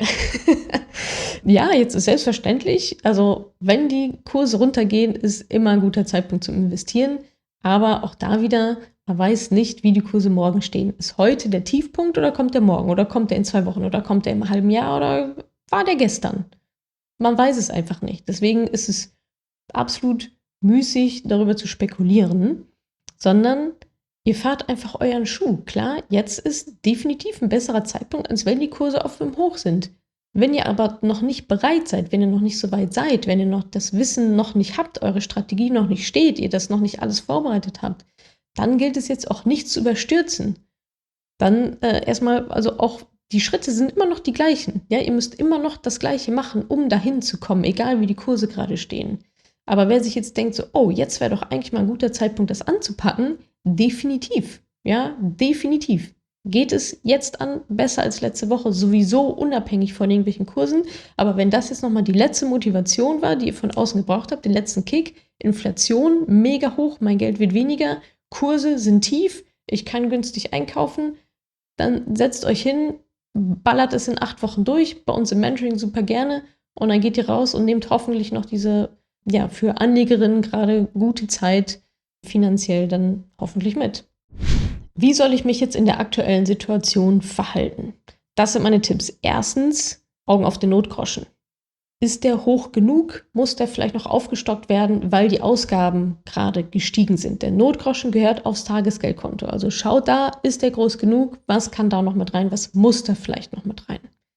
Ja, jetzt ist selbstverständlich, also wenn die Kurse runtergehen, ist immer ein guter Zeitpunkt zum Investieren. Aber auch da wieder, man weiß nicht, wie die Kurse morgen stehen. Ist heute der Tiefpunkt oder kommt der morgen? Oder kommt der in zwei Wochen? Oder kommt der im halben Jahr? Oder war der gestern? Man weiß es einfach nicht. Deswegen ist es absolut müßig, darüber zu spekulieren, sondern ihr fahrt einfach euren Schuh. Klar, jetzt ist definitiv ein besserer Zeitpunkt, als wenn die Kurse auf dem Hoch sind. Wenn ihr aber noch nicht bereit seid, wenn ihr noch nicht so weit seid, wenn ihr noch das Wissen noch nicht habt, eure Strategie noch nicht steht, ihr das noch nicht alles vorbereitet habt, dann gilt es jetzt auch nicht zu überstürzen. Dann äh, erstmal, also auch die Schritte sind immer noch die gleichen. Ja, ihr müsst immer noch das Gleiche machen, um dahin zu kommen, egal wie die Kurse gerade stehen. Aber wer sich jetzt denkt, so, oh, jetzt wäre doch eigentlich mal ein guter Zeitpunkt, das anzupacken, definitiv. Ja, definitiv. Geht es jetzt an, besser als letzte Woche, sowieso unabhängig von irgendwelchen Kursen. Aber wenn das jetzt nochmal die letzte Motivation war, die ihr von außen gebraucht habt, den letzten Kick, Inflation mega hoch, mein Geld wird weniger, Kurse sind tief, ich kann günstig einkaufen, dann setzt euch hin, ballert es in acht Wochen durch, bei uns im Mentoring super gerne und dann geht ihr raus und nehmt hoffentlich noch diese, ja, für Anlegerinnen gerade gute Zeit finanziell dann hoffentlich mit. Wie soll ich mich jetzt in der aktuellen Situation verhalten? Das sind meine Tipps. Erstens, Augen auf den Notgroschen. Ist der hoch genug? Muss der vielleicht noch aufgestockt werden, weil die Ausgaben gerade gestiegen sind? Der Notgroschen gehört aufs Tagesgeldkonto. Also schaut da, ist der groß genug? Was kann da noch mit rein? Was muss da vielleicht noch mit rein?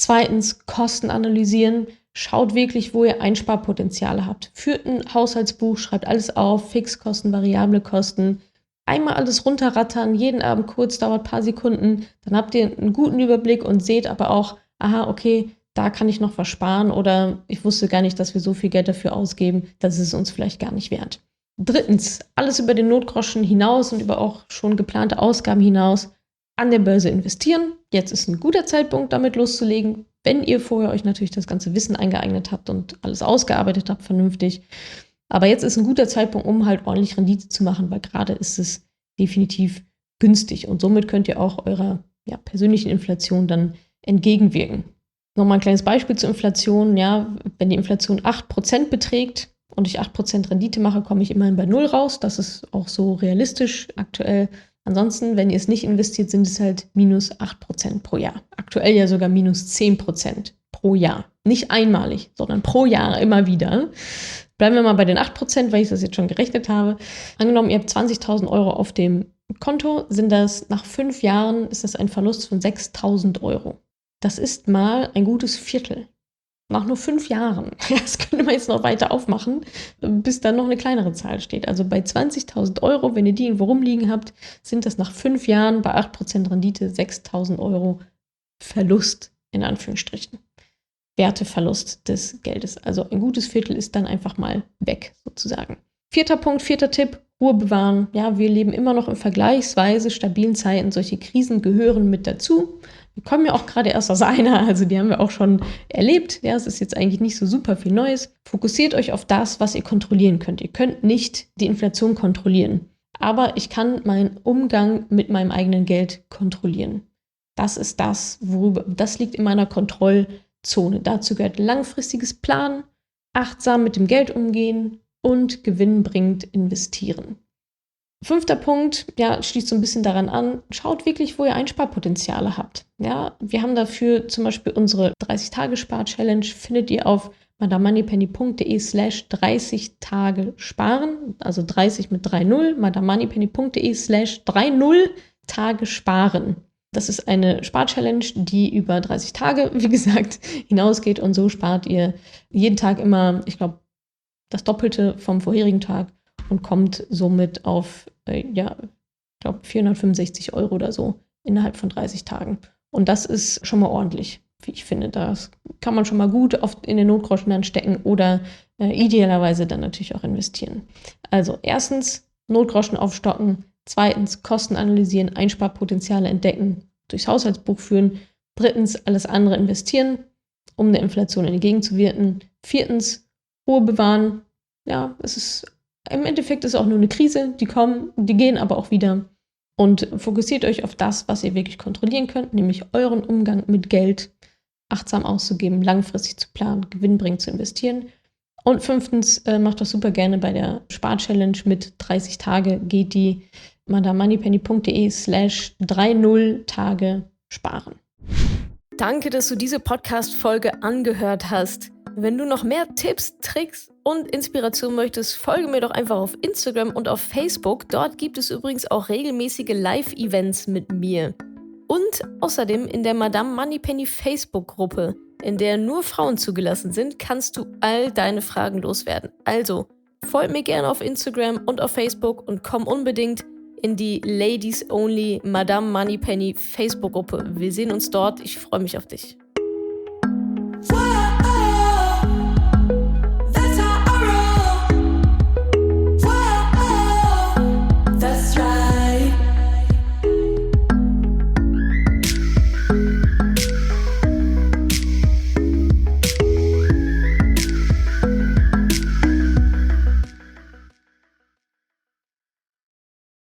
Zweitens, Kosten analysieren. Schaut wirklich, wo ihr Einsparpotenziale habt. Führt ein Haushaltsbuch, schreibt alles auf, Fixkosten, variable Kosten. Einmal alles runterrattern, jeden Abend kurz, dauert ein paar Sekunden. Dann habt ihr einen guten Überblick und seht aber auch, aha, okay, da kann ich noch was sparen oder ich wusste gar nicht, dass wir so viel Geld dafür ausgeben, das ist es uns vielleicht gar nicht wert. Drittens, alles über den Notgroschen hinaus und über auch schon geplante Ausgaben hinaus an der Börse investieren. Jetzt ist ein guter Zeitpunkt, damit loszulegen, wenn ihr vorher euch natürlich das ganze Wissen eingeeignet habt und alles ausgearbeitet habt, vernünftig. Aber jetzt ist ein guter Zeitpunkt, um halt ordentlich Rendite zu machen, weil gerade ist es definitiv günstig und somit könnt ihr auch eurer ja, persönlichen Inflation dann entgegenwirken. Nochmal ein kleines Beispiel zur Inflation. Ja, wenn die Inflation acht Prozent beträgt und ich acht Prozent Rendite mache, komme ich immerhin bei null raus. Das ist auch so realistisch aktuell. Ansonsten, wenn ihr es nicht investiert, sind es halt minus acht Prozent pro Jahr. Aktuell ja sogar minus zehn Prozent pro Jahr. Nicht einmalig, sondern pro Jahr immer wieder. Bleiben wir mal bei den acht Prozent, weil ich das jetzt schon gerechnet habe. Angenommen, ihr habt zwanzigtausend Euro auf dem Konto, sind das nach fünf Jahren, ist das ein Verlust von sechstausend Euro. Das ist mal ein gutes Viertel. Nach nur fünf Jahren. Das könnte man jetzt noch weiter aufmachen, bis dann noch eine kleinere Zahl steht. Also bei zwanzigtausend Euro, wenn ihr die irgendwo rumliegen habt, sind das nach fünf Jahren bei acht Prozent Rendite sechstausend Euro Verlust, in Anführungsstrichen. Werteverlust des Geldes. Also ein gutes Viertel ist dann einfach mal weg, sozusagen. Vierter Punkt, vierter Tipp, Ruhe bewahren. Ja, wir leben immer noch in vergleichsweise stabilen Zeiten. Solche Krisen gehören mit dazu. Wir kommen ja auch gerade erst aus einer, also die haben wir auch schon erlebt. Ja, es ist jetzt eigentlich nicht so super viel Neues. Fokussiert euch auf das, was ihr kontrollieren könnt. Ihr könnt nicht die Inflation kontrollieren, aber ich kann meinen Umgang mit meinem eigenen Geld kontrollieren. Das ist das, worüber, das liegt in meiner Kontrollzone. Dazu gehört langfristiges Planen, achtsam mit dem Geld umgehen und gewinnbringend investieren. Fünfter Punkt, ja, schließt so ein bisschen daran an, schaut wirklich, wo ihr Einsparpotenziale habt. Ja, wir haben dafür zum Beispiel unsere dreißig-Tage-Spar-Challenge, findet ihr auf madamoneypenny.de slash dreißig Tage sparen, also dreißig mit drei null, madamoneypenny.de slash dreißig Tage sparen. Das ist eine Spar-Challenge, die über dreißig Tage, wie gesagt, hinausgeht und so spart ihr jeden Tag immer, ich glaube, das Doppelte vom vorherigen Tag und kommt somit auf, äh, ja, ich glaube, vierhundertfünfundsechzig Euro oder so innerhalb von dreißig Tagen. Und das ist schon mal ordentlich, wie ich finde. Das kann man schon mal gut oft in den Notgroschen dann stecken oder äh, idealerweise dann natürlich auch investieren. Also erstens Notgroschen aufstocken, zweitens Kosten analysieren, Einsparpotenziale entdecken, durchs Haushaltsbuch führen, drittens alles andere investieren, um der Inflation entgegenzuwirken, viertens Ruhe bewahren. Ja, es ist im Endeffekt ist es auch nur eine Krise, die kommen, die gehen aber auch wieder. Und fokussiert euch auf das, was ihr wirklich kontrollieren könnt, nämlich euren Umgang mit Geld achtsam auszugeben, langfristig zu planen, gewinnbringend zu investieren. Und fünftens, äh, macht das super gerne bei der Spar-Challenge mit dreißig Tage, geht die madamoneypenny.de slash dreißig Tage sparen. Danke, dass du diese Podcast-Folge angehört hast. Wenn du noch mehr Tipps, Tricks und Inspiration möchtest, folge mir doch einfach auf Instagram und auf Facebook. Dort gibt es übrigens auch regelmäßige Live-Events mit mir. Und außerdem in der Madame Moneypenny Facebook-Gruppe, in der nur Frauen zugelassen sind, kannst du all deine Fragen loswerden. Also, folg mir gerne auf Instagram und auf Facebook und komm unbedingt in die Ladies Only Madame Moneypenny Facebook-Gruppe. Wir sehen uns dort. Ich freue mich auf dich.